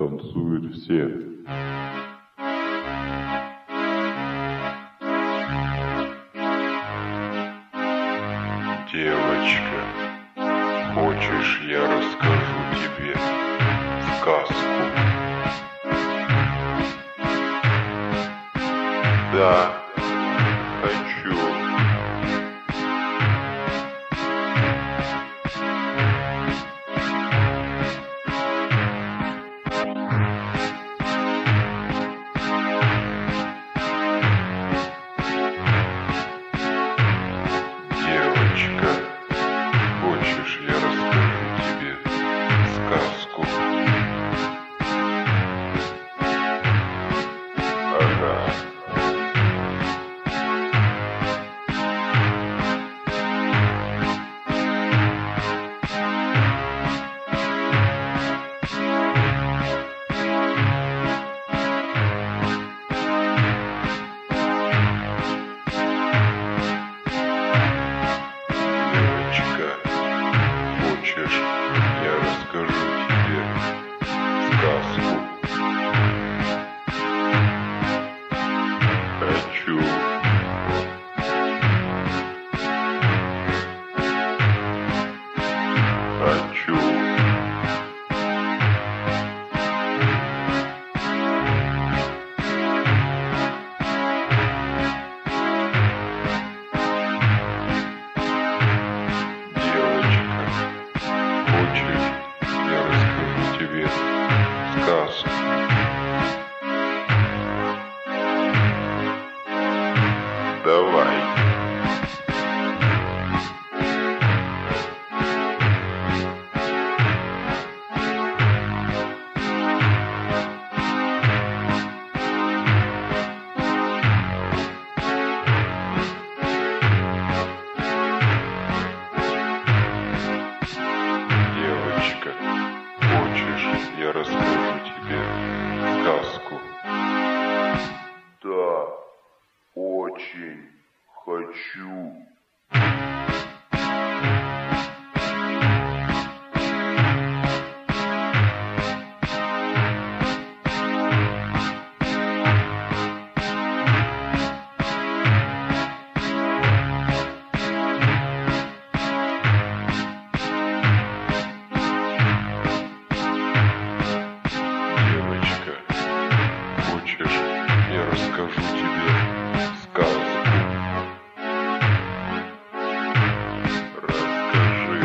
Танцуют все. Девочка, хочешь, я расскажу тебе сказку? Да, хочу. Девочка, хочешь, я расскажу тебе сказку? Ага. Девочка, хочешь, я расскажу тебе сказку? Хочу. Хочу. Девочка, хочешь, я расскажу тебе сказку? Давай. Девочка, хочешь, я расскажу тебе сказку? Да, очень хочу. Девочка, хочешь, я расскажу тебе сказку? Расскажи.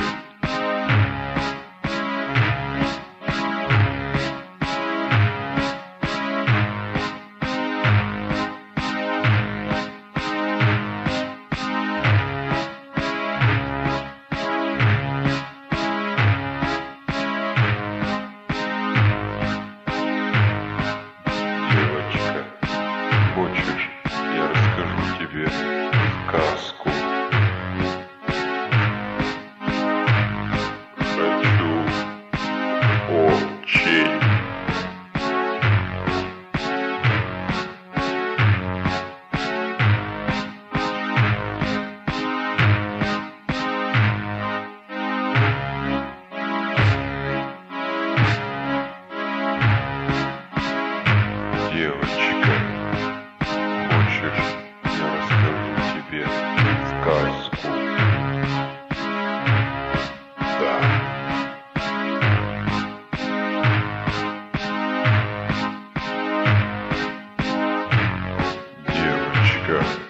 Девочка, хочешь, я расскажу тебе сказку? Хочу. Очень. Девочка, хочешь, я расскажу тебе сказку? Да. Девочка,